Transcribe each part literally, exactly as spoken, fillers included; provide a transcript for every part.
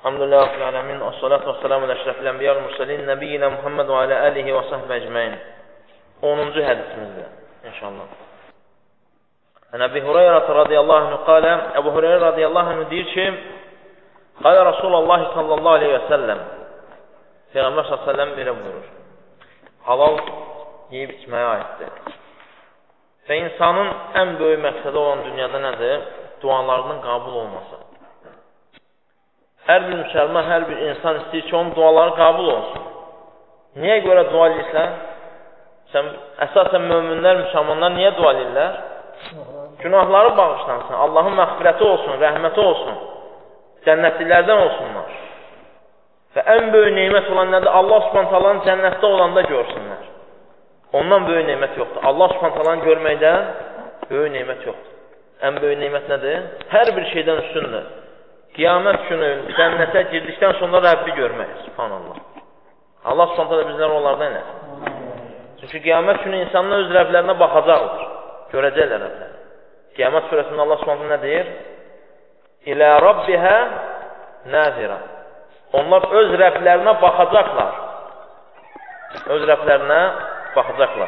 Elhamdülillahi Rabbil alemin. Və salatu və selamu alə əşrafil ənbiya və mursalin nəbiyyina Muhammed və alə alihi və sahbə əcməin. onuncu hədisimizdir inşallah. Əbi Hureyra radiyallahu anhu qalə, Əbu Hureyra radiyallahu anhu deyir ki, qalə Rasulullah sallallahu aleyhi və səlləm, Peyğəmbər sallallahu aleyhi və səlləm belə buyurur, halal yeyib içməyə aiddir. Və insanın ən böyük məqsədi olan dünyada nədir? Dualarının qəbul olması. Hər bir müsəlman, hər bir insan istəyir ki, onun duaları qəbul olsun. Niyə görə dua edirsən? Sən, əsasən möminlər, müsəlmanlar niyə dua edirlər? Günahları bağışlansın, Allahın məğfirəti olsun, rəhməti olsun, cənnətliklərdən olsunlar. Və ən böyük neymət olan nədir? Allah Subhanahu taalanın cənnətdə olanda görsünlər. Ondan böyük neymət yoxdur. Allah Subhanahu taalanı görməkdən böyük neymət yoxdur. Ən böyük neymət nədir? Hər bir şeydən üstündür. Qiyamət günü cənnətə girdikdən sonra Rəbbi görmək. Subhanallah. Allah Subhanahu taala bizləri onlardan eləsin. Çünki qiyamət günü insanlar öz Rəblərinə baxacaqdır. Görəcəklər Rəblərini. Qiyamət surəsində Allah Subhanahu nə deyir? İlə Rabbihə nəzirə. Onlar öz Rəblərinə baxacaqlar. Öz Rəblərinə baxacaqlar.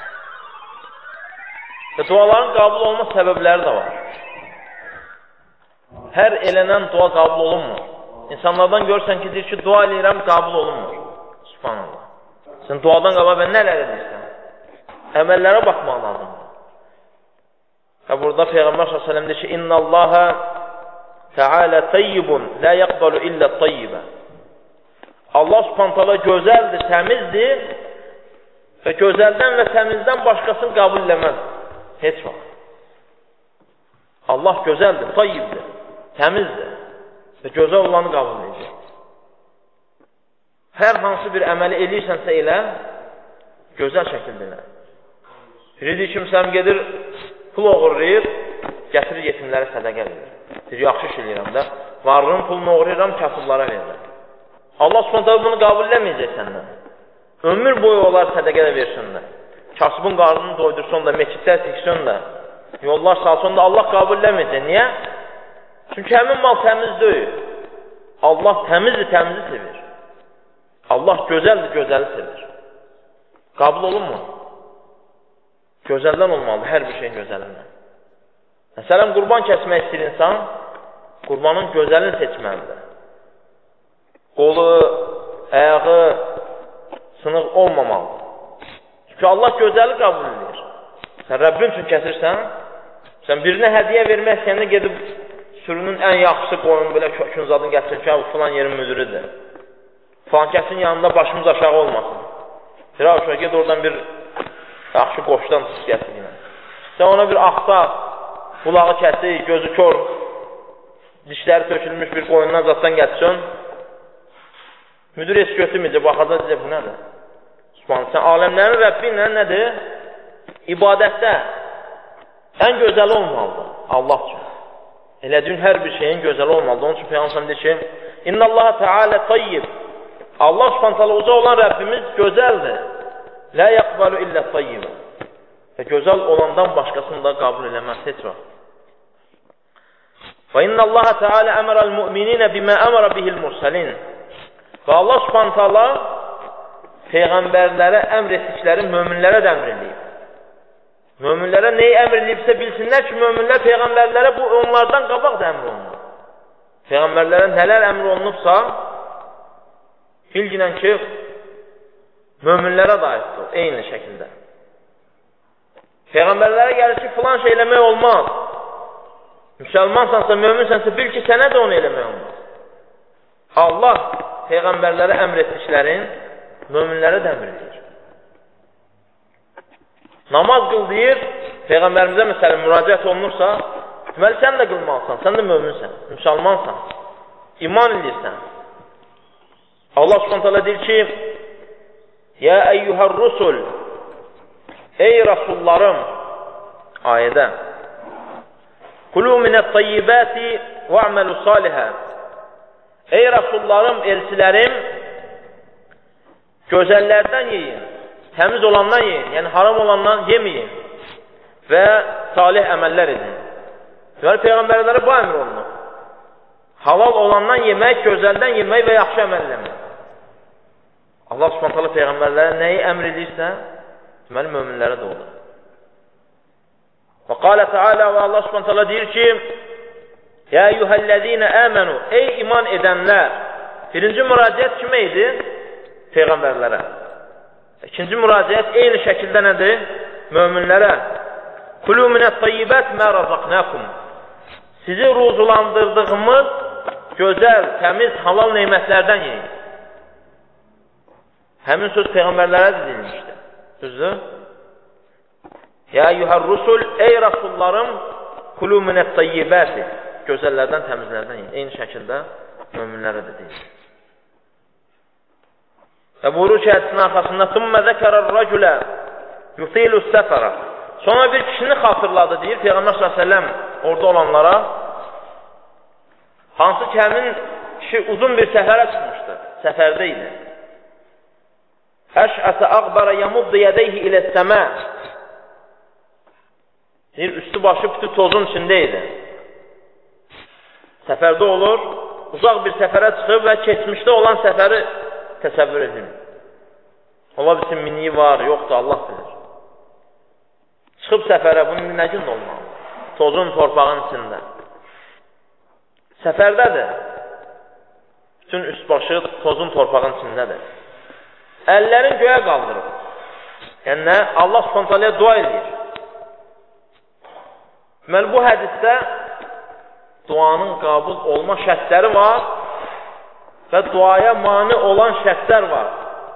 Və duaların qəbul olma səbəbləri də var. Hər elənən dua qəbul olunmur. İnsanlardan görürsən ki, deyir ki, dua eləyirəm, qəbul olunmur. Subhanallah. Sən duadan qabaq və nələr edirsən? Əməllərə baxmaq lazımdır. Və burada Peyğəmbər sallallahu əleyhi və səlləm deyir ki, İnna Allaha Teala tayyibun la yaqbalu illa tayyibə. Allah Subhanahu taala gözəldir, təmizdir və gözəldən və təmizdən başqasını qəbul eləməz. Heç vaxt. Allah gözəldir, tayyibdir, təmizdir və gözəl olanı qəbul edəcək. Hər hansı bir əməli eləyirsənsə elə, gözəl şəkildə elə. Biri kimsəm gedir, pul oğurlayır, gətirir yetimlərə sədəqə verir. Deyir, yaxşı iş eləyirəm də, varlığın pulunu oğurlayıram, kasıblara verirəm. Allah Subhanahu bunu qəbul eləməyəcək səndən. Ömür boyu olar sədəqə də versin də. Kasıbın qarnını doydursun da, meçidlər tiksin də, yollar salsın da Allah qəbul eləməyəcək. Niyə? Çünki həmin mal təmiz deyil. Allah təmizdir, təmizi sevir. Allah gözəldir, gözəli sevir. Qəbul olunmur. Gözəldən olmalıdır, hər bir şeyin gözəlindən. Məsələn, qurban kəsmək istəyir insan, qurbanın gözəlini seçməlidir. Qolu, ayağı sınıq olmamalıdır. Çünki Allah gözəli qəbul edir. Sən Rəbbin üçün kəsirsən, sən birinə hədiyyə vermək istəyəndə gedib sürünün ən yaxşısı qoyun, belə kökün zadını gətirir ki, filan yerin müdürüdür. Filan kəsin yanında başımız aşağı olmasın. Bir aşağı ged oradan bir yaxşı qoşdan sus gətirir. Sən ona bir axta, qulağı kəsir, gözü kör, dişləri tökülmüş bir qoyundan zatdan gətirsin. Müdür heç götürməyəcək, baxacaq deyəcək, bu nədir? Subhanallah, sən aləmlərin Rəbbi ilə nədir? İbadətdə ən gözəli olmalıdır Allah üçün. Elədiyin hər bir şeyin gözəli olmalıdır. Onun üçün Peyğəmbər deyir ki, İnna Allaha Teala tayyib. Allah Subhanahu uca olan Rəbbimiz gözəldir. La yaqbalu illa tayyib. Və gözəl olandan başqasını da qəbul eləməz heç vaxt. Və inna Allaha Teala əmrəl müminina bima əmrə bihil mursalin. Və Allah Subhanahu taala peyğəmbərlərə əmr etdikləri möminlərə də əmr eləyib. Möminlərə neyi əmr eləyibsə bilsinlər ki, möminlər peyğəmbərlərə bu onlardan qabaq da əmr olunur. Peyğəmbərlərə nələr əmr olunubsa, bilginən ki, möminlərə də aiddir, eyni şəkildə. Peyğəmbərlərə gəlir ki, filan şey eləmək olmaz. Müsəlmansansa, möminsənsə, bil ki, sənə də onu eləmək olmaz. Allah peyğəmbərlərə əmr etdiklərin möminlərə də əmr edir. Namaz qıl deyir, Peyğəmbərimizə məsələn müraciət olunursa, deməli sən də qılmalısan, sən də möminsən, müsəlmansan, iman edirsən. Allah Subhanahu taala deyir ki, Ya eyyuhər rusul, ey rasullarım, ayədə, Kulu minət tayyibati və əməlu salihə. Ey rasullarım, elçilərim, gözəllərdən yeyin, təmiz olandan yeyin, yəni haram olandan yeməyin və salih əməllər edin. Deməli, Peyğəmbərlərə bu əmr olunur. halal olandan yemək, gözəldən yemək və yaxşı əməl eləmək. Allah Subhanahu taala peyğəmbərlərə nəyi əmr edirsə, deməli möminlərə də olur. Və qalə Teala və Allah Subhanahu taala deyir ki: "Ya eyyuhellezine amenu" ey iman edənlər. Birinci müraciət kimə idi? Peyğəmbərlərə. İkinci müraciət eyni şəkildə nədir? Möminlərə. "Kulu minət-tayyibat ma razaqnakum." Sizi ruzulandırdığımız gözəl, təmiz, halal nemətlərdən yeyin. Həmin söz peyğəmbərlərə deyilmişdi. Düzdür? Ya eyyuhər-rusul, ey rasullarım, kulu minət-tayyibati. Gözəllərdən, təmizlərdən yeyin. Eyni şəkildə möminlərə də deyilir. Və buyurur ki, hədisin arxasında "Thumma zəkərər-rəculə yutilus-səfərə." Sonra bir kişini xatırladı, deyir Peyğəmbər sallallahu əleyhi və səlləm orada olanlara. Hansı ki, həmin kişi uzun bir səfərə çıxmışdı, səfərdə idi. Əş'əsə əqbərə yamuddu yədəyhi iləs-səmə. Deyir, üstü başı bütün tozun içində idi. Səfərdə olur, uzaq bir səfərə çıxıb və keçmişdə olan səfəri təsəvvür edin. Ola bilsin, miniyi var, yoxdur, Allah bilir. Çıxıb səfərə, bunun nə gün olmalı? Tozun, torpağın içində. Səfərdədir. Bütün üst başı tozun, torpağın içindədir. Əllərin göyə qaldırıb. Yəni nə? Allah Subhanahu taalaya dua edir. Deməli, bu hədisdə duanın qəbul olma şərtləri var və duaya mane olan şərtlər var.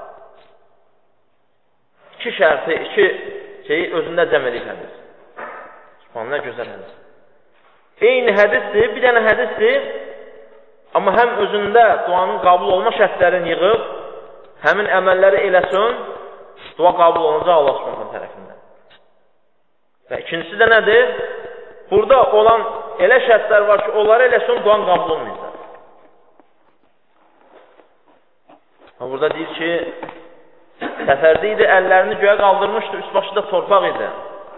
İki şərti, iki şeyi özündə cəm edib hədis. Subhanallah, nə gözəl hədis. Eyni hədisdir, bir dənə hədisdir, amma həm özündə duanın qəbul olma şərtlərini yığıb, həmin əməlləri eləsin, dua qəbul olunacaq Allah Subhanahu tərəfindən. Və ikincisi də nədir? Burada olan elə şərtlər var ki, onları eləsin, duan qəbul olmayacaq. Burada deyir ki, səfərdə idi, əllərini göyə qaldırmışdı, üst başı da torpaq idi.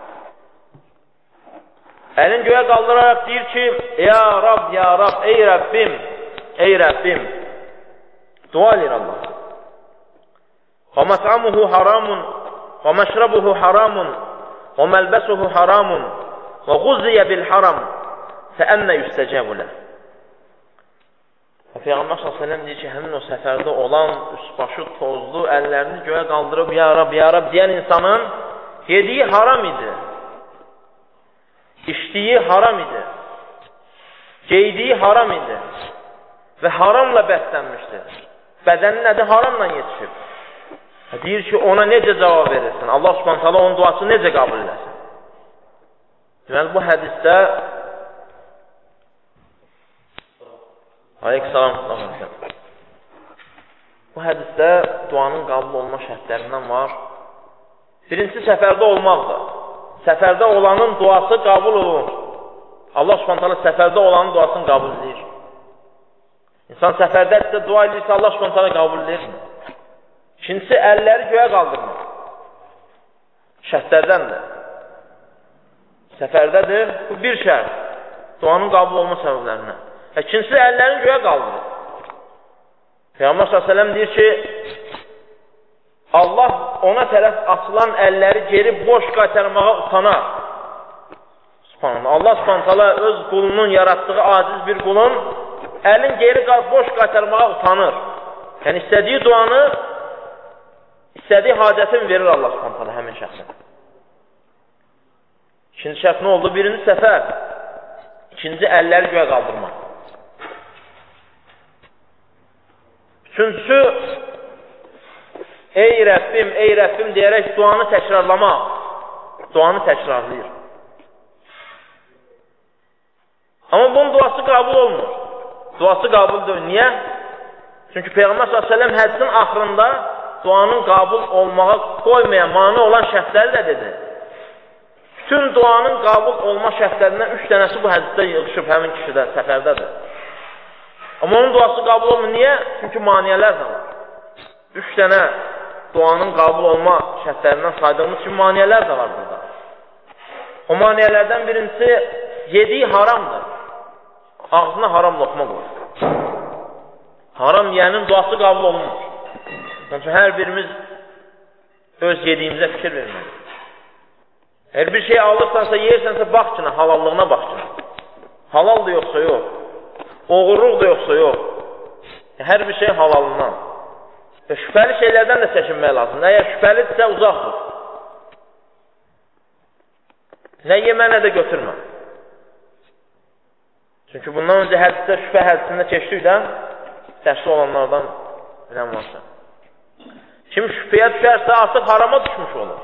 Əlin göyə qaldıraraq deyir ki, Ya Rab, Ya Rab, ey Rəbbim, ey Rəbbim, dua edir Allah. Və məs'amuhu haramun, və məşrabuhu haramun, və məlbəsuhu haramun, və quziyə bil haram, fəənnə yüstəcəbu ləh. Peyğəmbər sallallahu əleyhi və səlləm deyir ki, həmin o səfərdə olan, üst-başı tozlu, əllərini göyə qaldırıb, Ya Rab, Ya Rab deyən insanın yediyi haram idi, içdiyi haram idi, geydiyi haram idi və haramla bəslənmişdir. Bədəni nədir? Haramla yetişib. Deyir ki, ona necə cavab verirsin? Allah Subhanahu taala onun duasını necə qəbul eləsin? Deməli, bu hədisdə Aleykümselam. Bu hədisdə duanın qəbul olma şərtlərindən var. Birincisi, səfərdə olmaqdır. Səfərdə olanın duası qəbul olur. Allah Subhanahu taala səfərdə olanın duasını qəbul edir. İnsan səfərdədirsə, dua edirsə, Allah Subhanahu taala qəbul edir. İkincisi, əlləri göyə qaldırmaq. Şərtlərdəndir. Səfərdədir, bu bir şərt. Duanın qəbul olma səbəblərindən. İkincisi, əllərini göyə qaldırır. Peyğəmbər sallallahu əleyhi və səlləm deyir ki, Allah ona tərəf açılan əlləri geri boş qaytarmağa utanar. Subhanallah. Allah Subhanahu öz qulunun yaratdığı aciz bir qulun əlin geri boş qaytarmağa utanır. Yəni, istədiyi duanı, istədiyi hacətini verir Allah Subhanahu həmin şəxsə. İkinci şərt nə oldu? Birinci səfər. İkinci, əlləri göyə qaldırmaq. Üçüncüsü, ey Rəbbim, ey Rəbbim deyərək duanı təkrarlamaq. Duanı təkrarlayır. Amma bunun duası qəbul olmur. Duası qəbul deyil. Niyə? Çünki Peyğəmbər sallallahu əleyhi və səlləm hədisin axırında duanın qəbul olmağa qoymayan, mane olan şərtləri də dedi. Bütün duanın qəbul olma şərtlərindən üç dənəsi bu hədisdə yığışıb həmin kişidə, səfərdədir. Amma onun duası qəbul olmur. Niyə? Çünki maniyələr də var. Üç dənə duanın qəbul olma şərtlərindən saydığımız kimi maniyələr də var burada. O maniyələrdən birincisi, yediyi haramdır. ağzına haram lokma qoyur. Haram yiyənin duası qəbul olunmur. Onun üçün hər birimiz öz yediyimizə fikir verməlidir. Hər bir şey alırsansa, yeyirsənsə, bax ki, halallığına bax ki. Halaldır yoxsa yox. Oğurluqdur yoxsa yox. Hər bir şey halalından. Və şübhəli şeylərdən də çəkinmək lazımdır. Əgər şübhəlidirsə, uzaq dur. Nə yemə, nə də götürmə. Çünki bundan öncə hədisdə, şübhə hədisində keçdik də, dərsli olanlardan bilən varsa. Kim şübhəyə düşərsə, artıq harama düşmüş olur.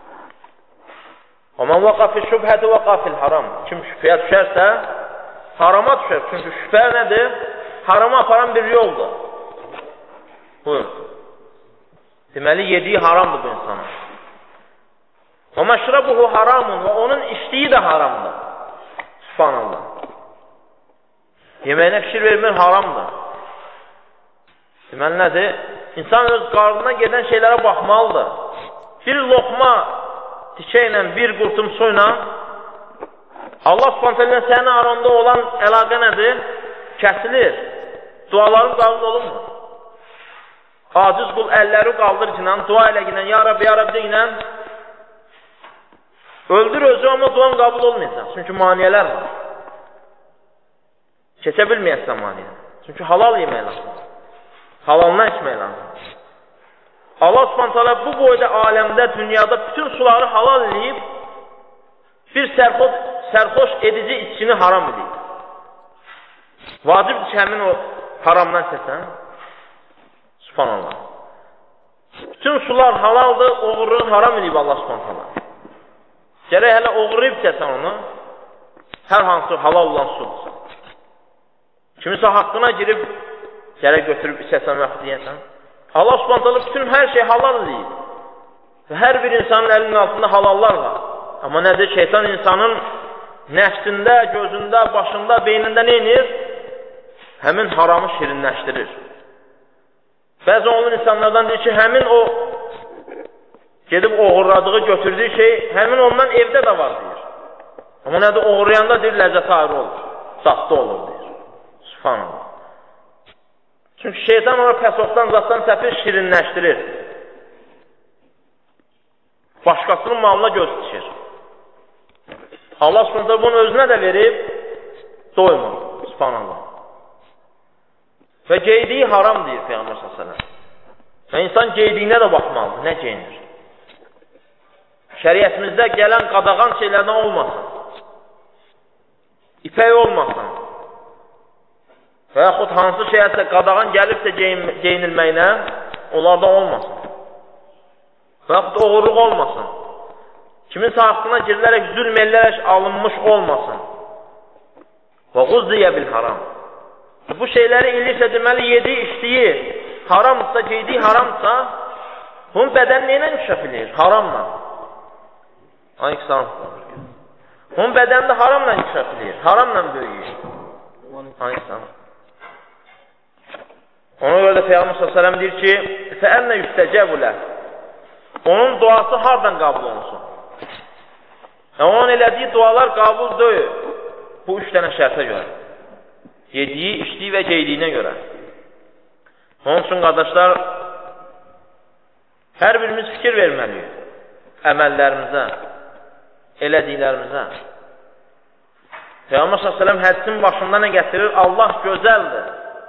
O mən vaqafi şübhəti vaqafil haram. Kim şübhəyə düşərsə, harama düşər. Çünki şübhə nədir? Harama aparan bir yoldur. Buyur. Deməli, yediyi haramdır bu insana. O məşrabuhu haramun və onun içdiyi də haramdır. Subhanallah. Yeməyinə fikir vermək haramdır. Deməli, nədir? İnsan öz qarnına gedən şeylərə baxmalıdır. Bir lokma tikə ilə, bir qurtum su ilə Allah subhanətə ilə sənin aranda olan əlaqə nədir? Kəsilir. Duaların qəbul olunmur. Aciz qul əlləri qaldır ki, dua ilə ginən, ya Rabbi, ya Rabbi deyinən, öldür özü, amma duan qəbul olmayacaq. Çünki maniyələr var. Keçə bilməyəsən maniyyə. Çünki halal yemək lazım. Halalına içmək lazım. Allah subhanətələ bu boyda aləmdə, dünyada bütün suları halal edib, bir sərxoş, sərxoş edici içkini haram edib. Vacibdir ki, həmin o haramdan seçsən. Subhanallah. Bütün sular halaldır, oğurluğu haram edib Allah subhanətələ. Gərək hələ oğurlayıb içəsən onu, hər hansı halal olan sudur. Kimisə haqqına girib, gərək götürüb içəsən və yaxud deyəsən. Allah subhanətələ bütün hər şey halal edib. Və hər bir insanın əlinin altında halallar var. Amma nədir? Şeytan insanın nəfsində, gözündə, başında, beynində nə edir? Həmin haramı şirinləşdirir. Bəzi onun insanlardan deyir ki, həmin o gedib oğurladığı, götürdüyü şey, həmin ondan evdə də var, deyir. Amma nədir? Oğurlayanda deyir, ləzzəti ayrı olur. Saxta olur, deyir. Subhanallah. Çünki şeytan ona pəsofdan, zatdan səfir şirinləşdirir. Başqasının malına göz dişir. Allah subhanətə bunu özünə də verib, doymur. Subhanallah. Və geydiyi haram deyir Peyğəmbər sallallahu əleyhi və səlləm. Və insan geydiyinə də baxmalıdır, nə geyinir. Şəriətimizdə gələn qadağan şeylərdən olmasın. İpək olmasın. Və yaxud hansı şeyəsə qadağan gəlibsə geyinilməyinə, onlardan olmasın. Və yaxud oğurluq olmasın. Kiminsə haqqına girilərək, zülm edilərək alınmış olmasın. Və quzziyə bil haram. Bu şeyləri elirsə, deməli, yediyi, içdiyi haramdırsa, geydiyi haramdırsa, bunun bədəni neyə inkişaf edir? Haramla. Hangi haram? Bunun bədəni də haramla inkişaf edir. Haramla böyüyür. Hangi haram? Ona görə də Peyğəmbər sallallahu əleyhi və səlləm deyir ki, fəənnə yüstəcəbu ləh. Onun duası hardan qəbul olunsun? Yəni, onun elədiyi dualar qəbul deyil. Bu üç dənə şərtə görə. Yediyi, içdiyi və geydiyinə görə. Onun üçün, qardaşlar, hər birimiz fikir verməliyik. Əməllərimizə, elədiklərimizə. Peyğəmbər sallallahu əleyhi və səlləm hədisin başında nə gətirir? Allah gözəldir.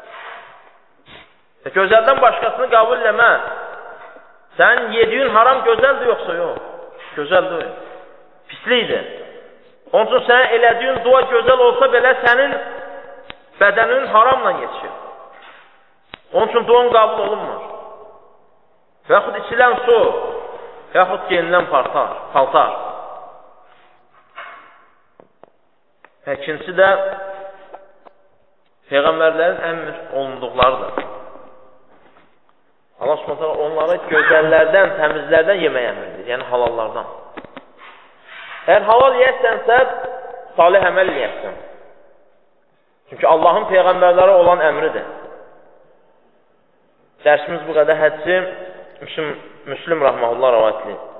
Və gözəldən başqasını qəbul eləmə. Sənin yediyin haram gözəldir yoxsa yox? Gözəl deyil. Pislikdir. Onun üçün sənin elədiyin dua gözəl olsa belə sənin bədənin haramla geçir. Onun üçün duan qəbul olunmur. Və yaxud içilən su, və yaxud geyinilən paltar. Və ikincisi də Peyğəmbərlərin əmr olunduqlarıdır. Allah subhanətə onlara gözəllərdən, təmizlərdən yemək əmrdir, yəni halallardan. Əgər halal yiyərsənsə, salih əməl yiyərsən. Çünki Allahın Peyğəmbərlərə olan əmridir. Dərsimiz bu qədər. Hədisi Müslüm, Müslüm Rəhməhullah rəvayət edir.